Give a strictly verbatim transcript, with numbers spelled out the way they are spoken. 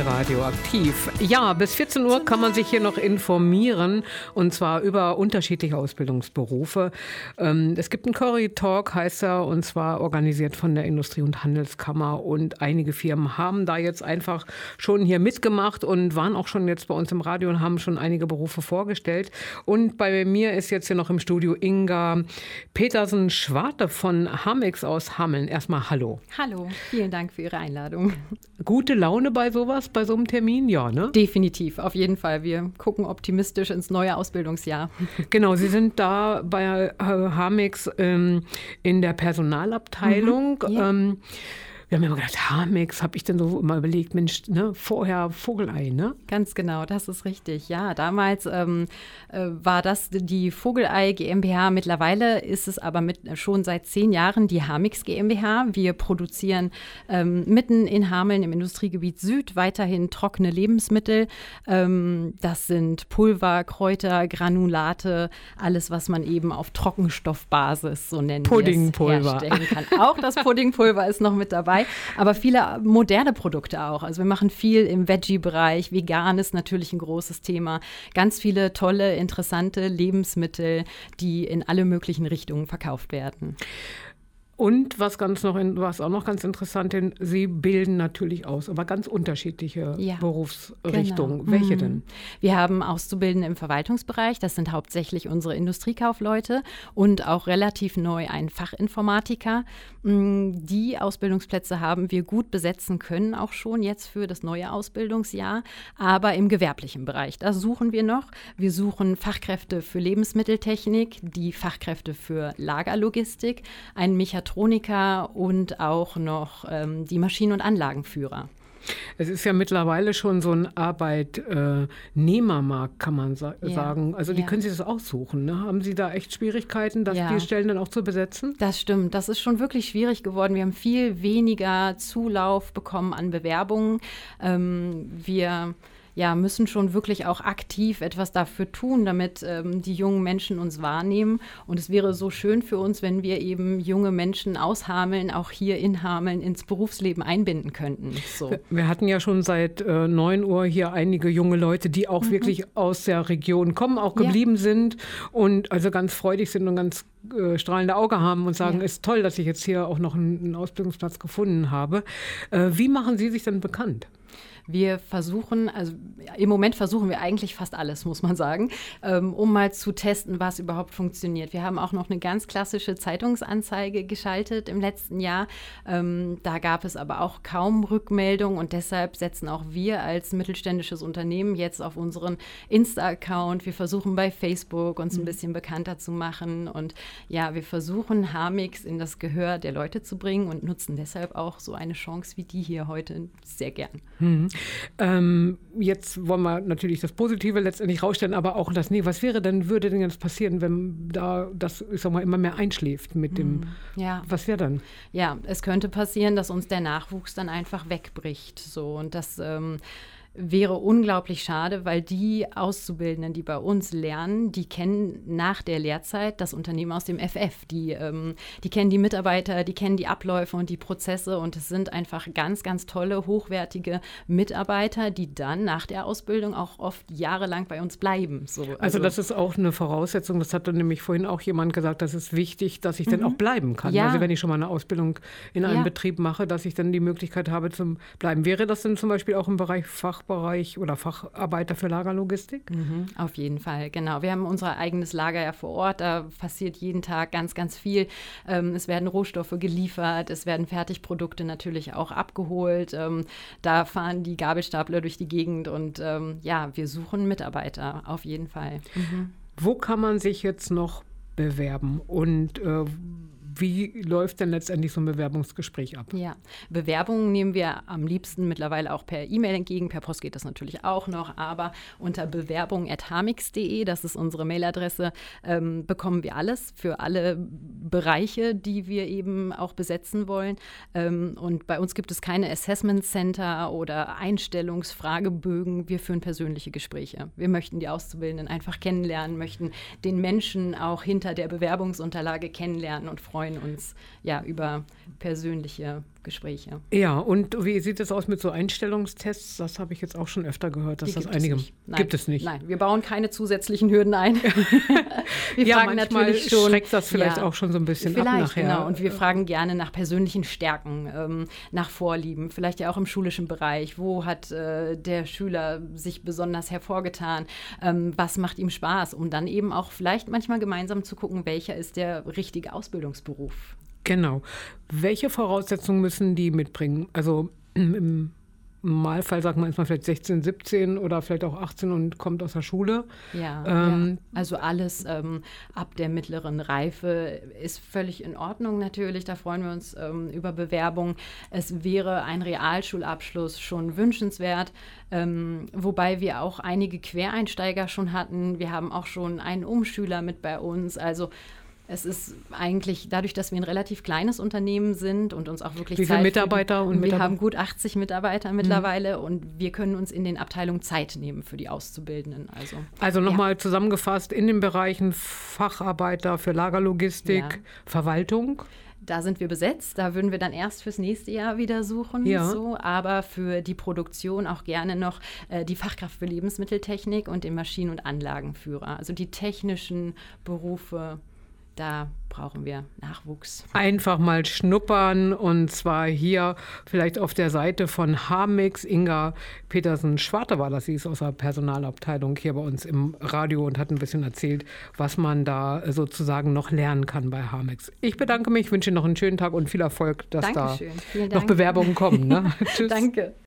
Radioaktiv. Ja, bis vierzehn Uhr kann man sich hier noch informieren, und zwar über unterschiedliche Ausbildungsberufe. Ähm, es gibt einen Curry Talk, heißt er, und zwar organisiert von der Industrie- und Handelskammer, und einige Firmen haben da jetzt einfach schon hier mitgemacht und waren auch schon jetzt bei uns im Radio und haben schon einige Berufe vorgestellt. Und bei mir ist jetzt hier noch im Studio Inga Petersen-Schwarte von Hamex aus Hameln. Erstmal hallo. Hallo, vielen Dank für Ihre Einladung. Gute Laune bei sowas, bei so einem Termin? Ja, ne? Definitiv, auf jeden Fall. Wir gucken optimistisch ins neue Ausbildungsjahr. Genau, Sie sind da bei Hamex ähm, in der Personalabteilung. Mhm, yeah. ähm, Wir haben immer gedacht, Hamex, habe ich denn so immer überlegt, Mensch, ne, vorher Vogelei, ne? Ganz genau, das ist richtig. Ja, damals ähm, äh, war das die Vogelei GmbH. Mittlerweile ist es aber mit, schon seit zehn Jahren die Hamex GmbH. Wir produzieren ähm, mitten in Hameln im Industriegebiet Süd weiterhin trockene Lebensmittel. Ähm, das sind Pulver, Kräuter, Granulate, alles, was man eben auf Trockenstoffbasis, so nennen wir es, Puddingpulver herstellen kann. Auch das Puddingpulver ist noch mit dabei. Aber viele moderne Produkte auch. Also wir machen viel im Veggie-Bereich. Vegan ist natürlich ein großes Thema. Ganz viele tolle, interessante Lebensmittel, die in alle möglichen Richtungen verkauft werden. Und was ganz noch in, was auch noch ganz interessant ist, Sie bilden natürlich aus, aber ganz unterschiedliche ja, Berufsrichtungen. Genau. Welche denn? Wir haben Auszubildende im Verwaltungsbereich, das sind hauptsächlich unsere Industriekaufleute, und auch relativ neu ein Fachinformatiker. Die Ausbildungsplätze haben wir gut besetzen können, auch schon jetzt für das neue Ausbildungsjahr, aber im gewerblichen Bereich. Da suchen wir noch. Wir suchen Fachkräfte für Lebensmitteltechnik, die Fachkräfte für Lagerlogistik, einen Mechatroniker und auch noch ähm, die Maschinen- und Anlagenführer. Es ist ja mittlerweile schon so ein Arbeitnehmermarkt, kann man sa- ja, sagen. Also die ja. können sich das aussuchen. Ne? Haben Sie da echt Schwierigkeiten, dass ja. die Stellen dann auch zu besetzen? Das stimmt. Das ist schon wirklich schwierig geworden. Wir haben viel weniger Zulauf bekommen an Bewerbungen. Ähm, wir ja, müssen schon wirklich auch aktiv etwas dafür tun, damit ähm, die jungen Menschen uns wahrnehmen. Und es wäre so schön für uns, wenn wir eben junge Menschen aus Hameln, auch hier in Hameln, ins Berufsleben einbinden könnten. So. Wir hatten ja schon seit äh, neun Uhr hier einige junge Leute, die auch mhm. wirklich aus der Region kommen, auch geblieben ja. sind und also ganz freudig sind und ganz äh, strahlende Augen haben und sagen, es ja. ist toll, dass ich jetzt hier auch noch einen, einen Ausbildungsplatz gefunden habe. Äh, wie machen Sie sich denn bekannt? Wir versuchen, also im Moment versuchen wir eigentlich fast alles, muss man sagen, ähm, um mal zu testen, was überhaupt funktioniert. Wir haben auch noch eine ganz klassische Zeitungsanzeige geschaltet im letzten Jahr. Ähm, da gab es aber auch kaum Rückmeldung, und deshalb setzen auch wir als mittelständisches Unternehmen jetzt auf unseren Insta-Account. Wir versuchen bei Facebook uns ein bisschen bekannter zu machen, und ja, wir versuchen Hamex in das Gehör der Leute zu bringen und nutzen deshalb auch so eine Chance wie die hier heute sehr gern. Mhm. Ähm, jetzt wollen wir natürlich das Positive letztendlich rausstellen, aber auch das, nee, was wäre denn, würde denn jetzt passieren, wenn da das, ich sag mal, immer mehr einschläft mit dem, ja. was wäre dann? Ja, es könnte passieren, dass uns der Nachwuchs dann einfach wegbricht, so, und das ähm, wäre unglaublich schade, weil die Auszubildenden, die bei uns lernen, die kennen nach der Lehrzeit das Unternehmen aus dem F F. Die, ähm, die kennen die Mitarbeiter, die kennen die Abläufe und die Prozesse, und es sind einfach ganz, ganz tolle, hochwertige Mitarbeiter, die dann nach der Ausbildung auch oft jahrelang bei uns bleiben. So, also, also das ist auch eine Voraussetzung, das hatte nämlich vorhin auch jemand gesagt, das ist wichtig, dass ich mhm. dann auch bleiben kann. Ja. Also wenn ich schon mal eine Ausbildung in einem ja. Betrieb mache, dass ich dann die Möglichkeit habe zu bleiben. Wäre das denn zum Beispiel auch im Bereich Fach Bereich oder Facharbeiter für Lagerlogistik? Mhm, auf jeden Fall, genau. Wir haben unser eigenes Lager ja vor Ort, da passiert jeden Tag ganz, ganz viel. Ähm, es werden Rohstoffe geliefert, es werden Fertigprodukte natürlich auch abgeholt. Ähm, da fahren die Gabelstapler durch die Gegend, und ähm, ja, wir suchen Mitarbeiter, auf jeden Fall. Mhm. Wo kann man sich jetzt noch bewerben, und äh, wie läuft denn letztendlich so ein Bewerbungsgespräch ab? Ja, Bewerbungen nehmen wir am liebsten mittlerweile auch per E-Mail entgegen. Per Post geht das natürlich auch noch, aber unter bewerbung at hamex punkt de, das ist unsere Mailadresse, ähm, bekommen wir alles für alle Bereiche, die wir eben auch besetzen wollen. Ähm, und bei uns gibt es keine Assessment Center oder Einstellungsfragebögen. Wir führen persönliche Gespräche. Wir möchten die Auszubildenden einfach kennenlernen, möchten den Menschen auch hinter der Bewerbungsunterlage kennenlernen und freuen uns ja über persönliche Gespräche. Ja, und wie sieht es aus mit so Einstellungstests? Das habe ich jetzt auch schon öfter gehört, dass Die das gibt einige... es nicht. Nein. Gibt es nicht? Nein, wir bauen keine zusätzlichen Hürden ein. Wir ja, fragen manchmal natürlich schon, schreckt das vielleicht ja, auch schon so ein bisschen vielleicht, ab nachher. Genau, und wir fragen gerne nach persönlichen Stärken, ähm, nach Vorlieben, vielleicht ja auch im schulischen Bereich. Wo hat äh, der Schüler sich besonders hervorgetan? Ähm, was macht ihm Spaß? Um dann eben auch vielleicht manchmal gemeinsam zu gucken, welcher ist der richtige Ausbildungsberuf. Genau. Welche Voraussetzungen müssen die mitbringen? Also im Normalfall sagt man, ist man vielleicht sechzehn, siebzehn oder vielleicht auch achtzehn und kommt aus der Schule. Ja, ähm, ja. Also alles ähm, ab der mittleren Reife ist völlig in Ordnung natürlich. Da freuen wir uns ähm, über Bewerbungen. Es wäre ein Realschulabschluss schon wünschenswert, ähm, wobei wir auch einige Quereinsteiger schon hatten. Wir haben auch schon einen Umschüler mit bei uns. Also es ist eigentlich, dadurch, dass wir ein relativ kleines Unternehmen sind und uns auch wirklich Wie viele Zeit Mitarbeiter? für, Und wir Mitarbeiter? haben gut achtzig Mitarbeiter mittlerweile mhm. und wir können uns in den Abteilungen Zeit nehmen für die Auszubildenden. Also, also nochmal ja. zusammengefasst, in den Bereichen Facharbeiter für Lagerlogistik, ja. Verwaltung. Da sind wir besetzt. Da würden wir dann erst fürs nächste Jahr wieder suchen. Ja. So. Aber für die Produktion auch gerne noch äh, die Fachkraft für Lebensmitteltechnik und den Maschinen- und Anlagenführer. Also die technischen Berufe. Da brauchen wir Nachwuchs. Einfach mal schnuppern und zwar hier vielleicht auf der Seite von Hamix. Inga Petersen-Schwarte war das, sie ist aus der Personalabteilung hier bei uns im Radio und hat ein bisschen erzählt, was man da sozusagen noch lernen kann bei Hamix. Ich bedanke mich, wünsche Ihnen noch einen schönen Tag und viel Erfolg, dass Dankeschön. da noch Bewerbungen kommen. Ne? Tschüss. Danke.